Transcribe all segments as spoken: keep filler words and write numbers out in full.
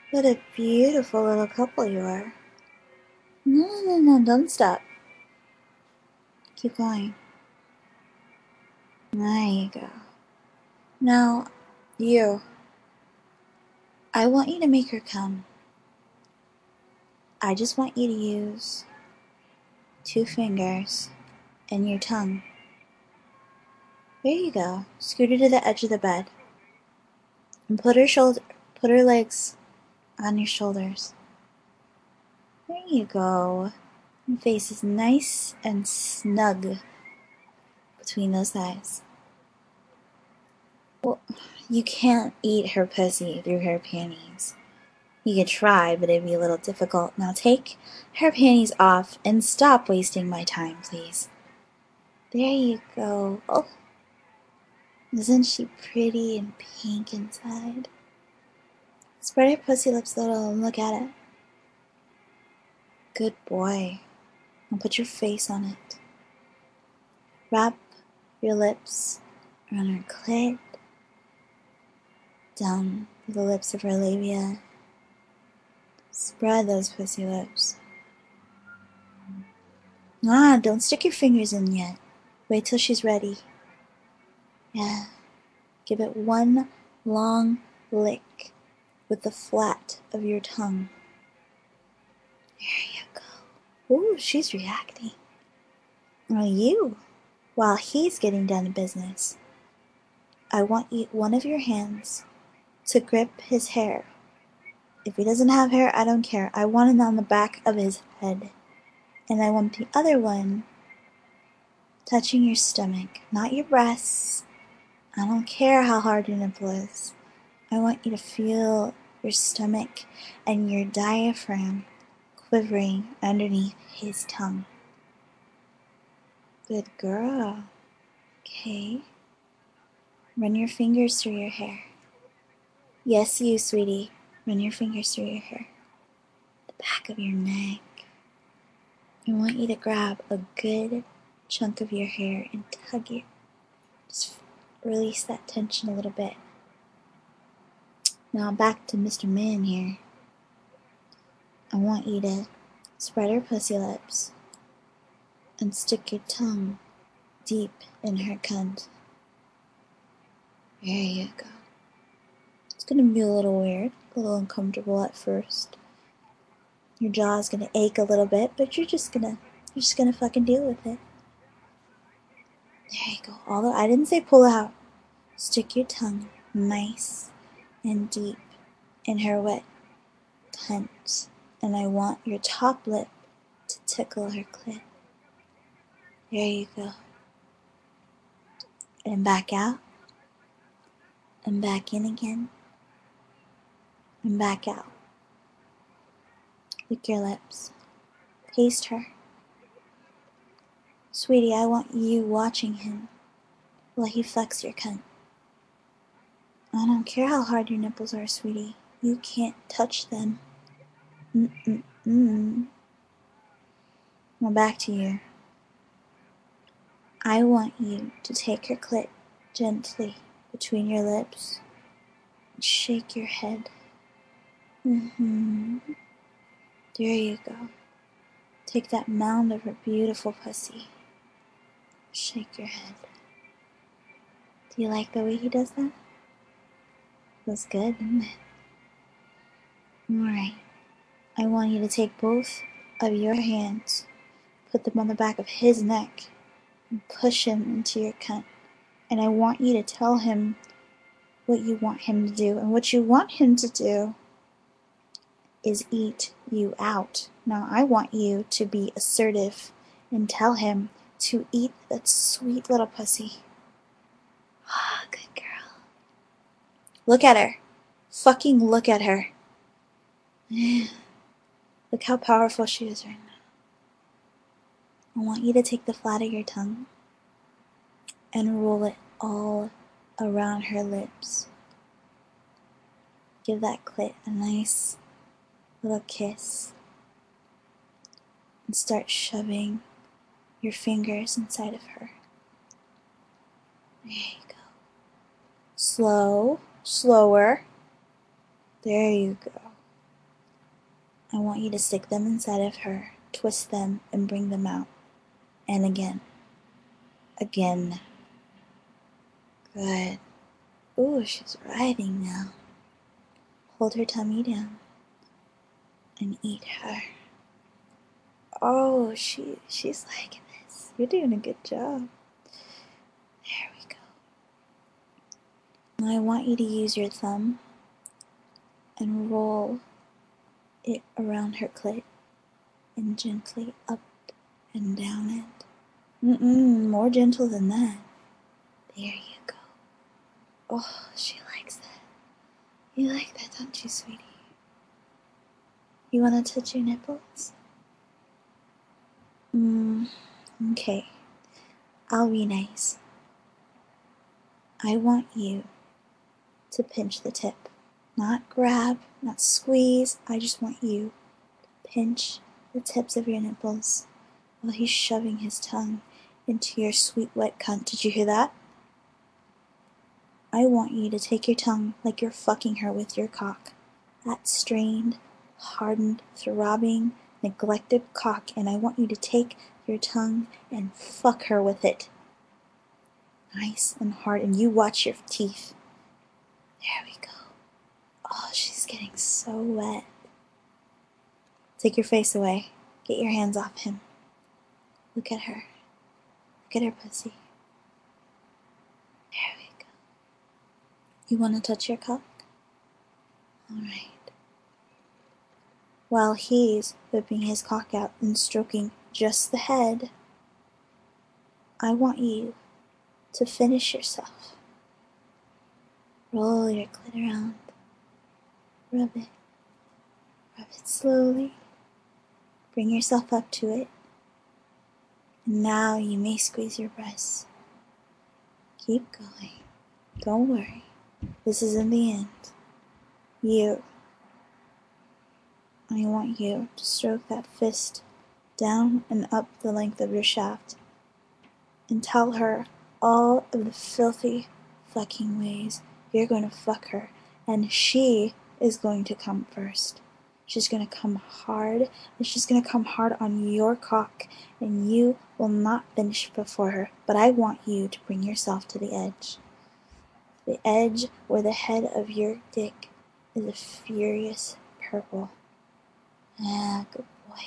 What a beautiful little couple you are. No, no, no, no, don't stop. Keep going. There you go. Now, you. I want you to make her come. I just want you to use two fingers and your tongue. There you go. Scoot her to the edge of the bed. And put her shoulder, put her legs on your shoulders. There you go. Your face is nice and snug between those thighs. Well, you can't eat her pussy through her panties. You could try, but it'd be a little difficult. Now take her panties off and stop wasting my time, please. There you go. Oh, isn't she pretty and pink inside? Spread her pussy lips a little and look at it. Good boy. Now put your face on it. Wrap your lips around her clit, down the lips of her labia. Spread those pussy lips. Ah, don't stick your fingers in yet. Wait till she's ready. Yeah. Give it one long lick with the flat of your tongue. There you go. Ooh, she's reacting. Now you, while he's getting down to business, I want you, one of your hands to grip his hair. If he doesn't have hair, I don't care. I want it on the back of his head. And I want the other one touching your stomach, not your breasts. I don't care how hard your nipple is. I want you to feel your stomach and your diaphragm quivering underneath his tongue. Good girl. Okay. Run your fingers through your hair. Yes, you, sweetie. Run your fingers through your hair. The back of your neck. I want you to grab a good chunk of your hair and tug it. Just release that tension a little bit. Now back to Mister Man here. I want you to spread her pussy lips and stick your tongue deep in her cunt. There you go. It's gonna be a little weird, a little uncomfortable at first. Your jaw's gonna ache a little bit, but you're just gonna, you're just gonna fucking deal with it. There you go. Although I didn't say pull out. Stick your tongue nice and deep in her wet cunt, and I want your top lip to tickle her clit. There you go. And back out. And back in again. And back out. Lick your lips. Taste her. Sweetie, I want you watching him while he fucks your cunt. I don't care how hard your nipples are, sweetie. You can't touch them. Mm-mm-mm. Now back to you. I want you to take her clit gently between your lips and shake your head. Mm-hmm. There you go. Take that mound of her beautiful pussy. Shake your head. Do you like the way he does that? Feels good, doesn't it? Alright. I want you to take both of your hands, put them on the back of his neck, and push him into your cunt. And I want you to tell him what you want him to do. And what you want him to do is eat you out. Now I want you to be assertive and tell him to eat that sweet little pussy. Ah, good girl. Look at her. Fucking look at her. Look how powerful she is right now. I want you to take the flat of your tongue and roll it all around her lips. Give that clit a nice little kiss. And start shoving your fingers inside of her. There you go. Slow, slower. There you go. I want you to stick them inside of her, twist them, and bring them out. And again. Again. Good. Ooh, she's riding now. Hold her tummy down and eat her. Oh, she she's liking this. You're doing a good job. There we go. Now I want you to use your thumb and roll it around her clit and gently up and down it. Mm-mm, more gentle than that. There you go. Oh, she likes that. You like that, don't you, sweetie? You want to touch your nipples? Mm, okay. I'll be nice. I want you to pinch the tip. Not grab, not squeeze. I just want you to pinch the tips of your nipples while he's shoving his tongue into your sweet wet cunt. Did you hear that? I want you to take your tongue like you're fucking her with your cock. That strained, hardened, throbbing, neglected cock, and I want you to take your tongue and fuck her with it. Nice and hard, and you watch your teeth. There we go. Oh, she's getting so wet. Take your face away. Get your hands off him. Look at her. Look at her pussy. There we go. You want to touch your cock? Alright. While he's whipping his cock out and stroking just the head, I want you to finish yourself. Roll your clit around. Rub it. Rub it slowly. Bring yourself up to it. And now you may squeeze your breasts. Keep going. Don't worry. This isn't the end. You. I want you to stroke that fist down and up the length of your shaft and tell her all of the filthy fucking ways you're going to fuck her, and she is going to come first. She's going to come hard, and she's going to come hard on your cock, and you will not finish before her, but I want you to bring yourself to the edge. The edge where the head of your dick is a furious purple. Ah, good boy.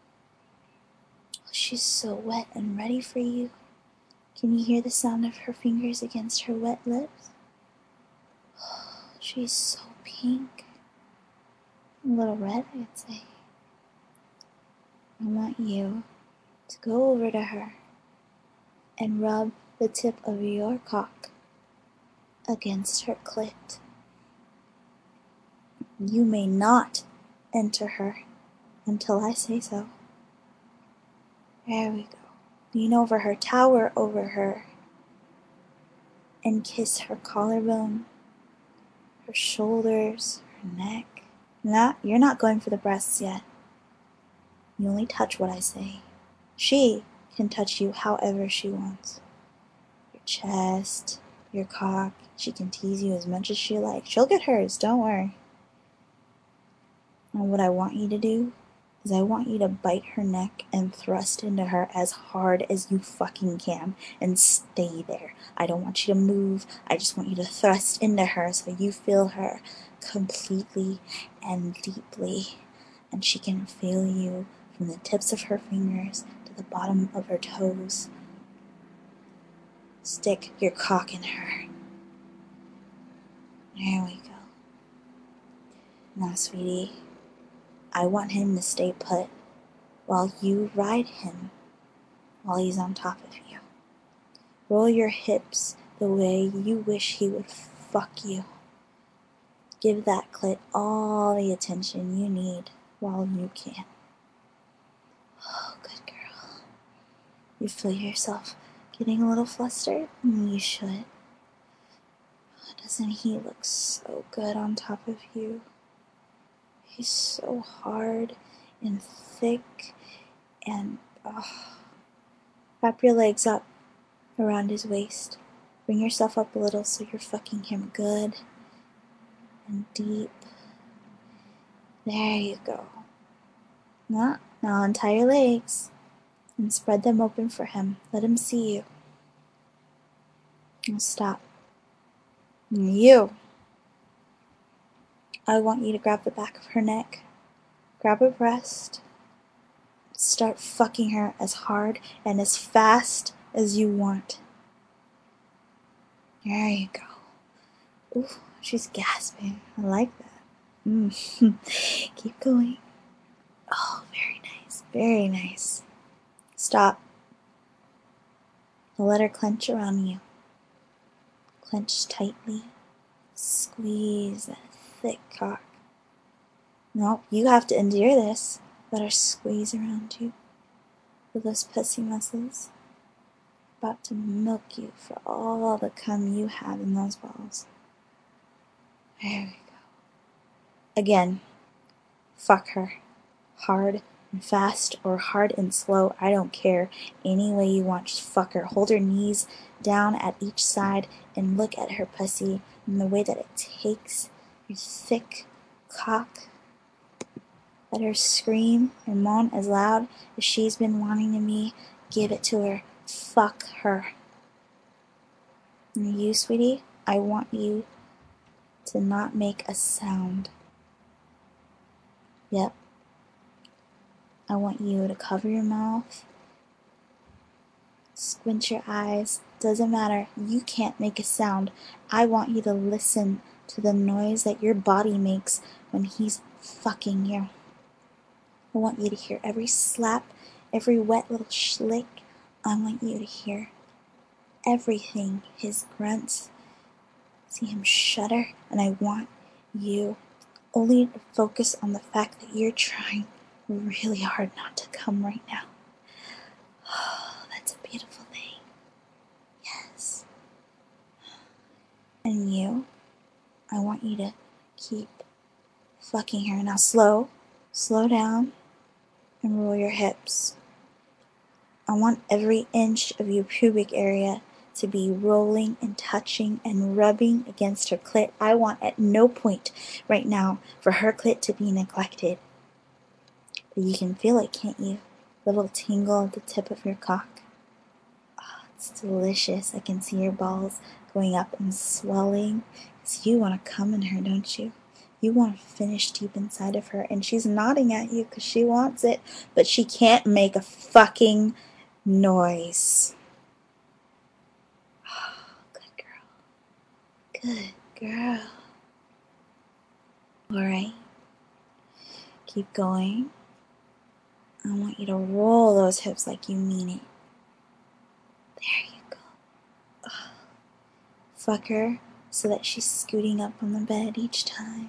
She's so wet and ready for you. Can you hear the sound of her fingers against her wet lips? Oh, she's so pink. A little red, I'd say. I want you to go over to her and rub the tip of your cock against her clit. You may not enter her until I say so. There we go. Lean over her, tower over her, and kiss her collarbone, her shoulders, her neck. Nah, you're not going for the breasts yet. You only touch what I say. She can touch you however she wants. Your chest, your cock. She can tease you as much as she likes. She'll get hers, don't worry. And what I want you to do is I want you to bite her neck and thrust into her as hard as you fucking can and stay there. I don't want you to move. I just want you to thrust into her so you feel her completely and deeply, and she can feel you from the tips of her fingers to the bottom of her toes. Stick your cock in her. There we go. Now, sweetie, I want him to stay put while you ride him while he's on top of you. Roll your hips the way you wish he would fuck you. Give that clit all the attention you need while you can. Oh, good girl. You feel yourself getting a little flustered? You should. Doesn't he look so good on top of you? He's so hard and thick and, oh. Wrap your legs up around his waist. Bring yourself up a little so you're fucking him good and deep. There you go. Now, now untie your legs and spread them open for him. Let him see you. Now stop. And you. I want you to grab the back of her neck. Grab her breast. Start fucking her as hard and as fast as you want. There you go. Ooh, she's gasping. I like that. Mm. Keep going. Oh, very nice. Very nice. Stop. Now let her clench around you. Clench tightly. Squeeze that thick cock. Nope, you have to endure this. Let her squeeze around you with those pussy muscles. About to milk you for all the cum you have in those balls. There we go. Again, fuck her. Hard and fast or hard and slow, I don't care. Any way you want, just fuck her. Hold her knees down at each side and look at her pussy and the way that it takes your thick cock. Let her scream and moan as loud as she's been wanting to me. Give it to her. Fuck her. And you, sweetie, I want you to not make a sound. Yep. I want you to cover your mouth, squint your eyes, doesn't matter, you can't make a sound. I want you to listen to the noise that your body makes when he's fucking you. I want you to hear every slap, every wet little schlick. I want you to hear everything, his grunts, see him shudder, and I want you only to focus on the fact that you're trying really hard not to come right now. Oh, that's a beautiful thing. Yes. And you, I want you to keep fucking her. Now slow, slow down, and roll your hips. I want every inch of your pubic area to be rolling and touching and rubbing against her clit. I want at no point right now for her clit to be neglected. But you can feel it, can't you? A little tingle at the tip of your cock. Oh, it's delicious. I can see your balls going up and swelling. Because you want to come in her, don't you? You want to finish deep inside of her. And she's nodding at you because she wants it. But she can't make a fucking noise. Oh, good girl. Good girl. Alright. Keep going. I want you to roll those hips like you mean it. There you go. Oh. Fuck her so that she's scooting up on the bed each time.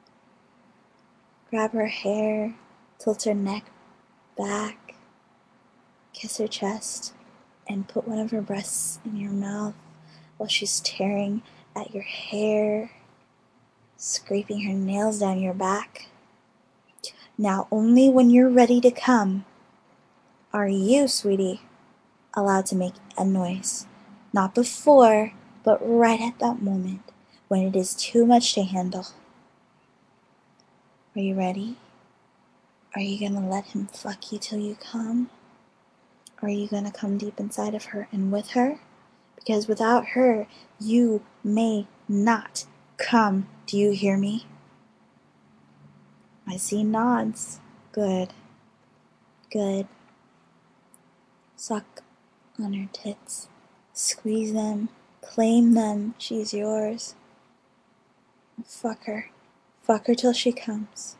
Grab her hair, tilt her neck back, kiss her chest, and put one of her breasts in your mouth while she's tearing at your hair, scraping her nails down your back. Now, only when you're ready to come are you, sweetie, allowed to make a noise. Not before, but right at that moment when it is too much to handle. Are you ready? Are you gonna let him fuck you till you come? Are you gonna come deep inside of her and with her? Because without her, you may not come. Do you hear me? I see nods. Good. Good. Suck on her tits. Squeeze them. Claim them. She's yours. Fuck her. Fuck her till she comes.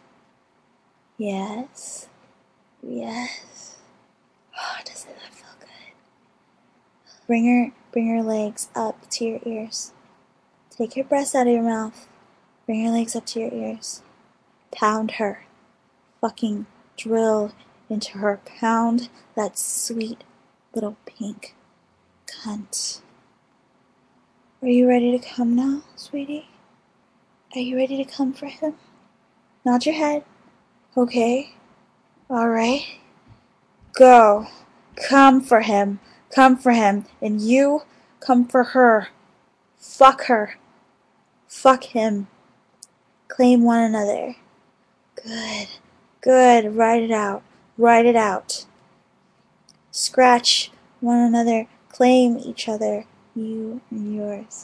Yes. Yes. Oh, doesn't that feel good? Bring her, bring her legs up to your ears. Take your breasts out of your mouth. Bring her legs up to your ears. Pound her. Fucking drill into her. Pound that sweet little pink cunt. Are you ready to come now, sweetie? Are you ready to come for him? Nod your head. Okay. Alright. Go. Come for him. Come for him. And you, come for her. Fuck her. Fuck him. Claim one another. Good. Good. Ride it out. Ride it out. Scratch one another, claim each other, you and yours.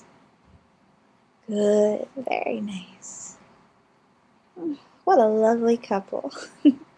Good, very nice. What a lovely couple.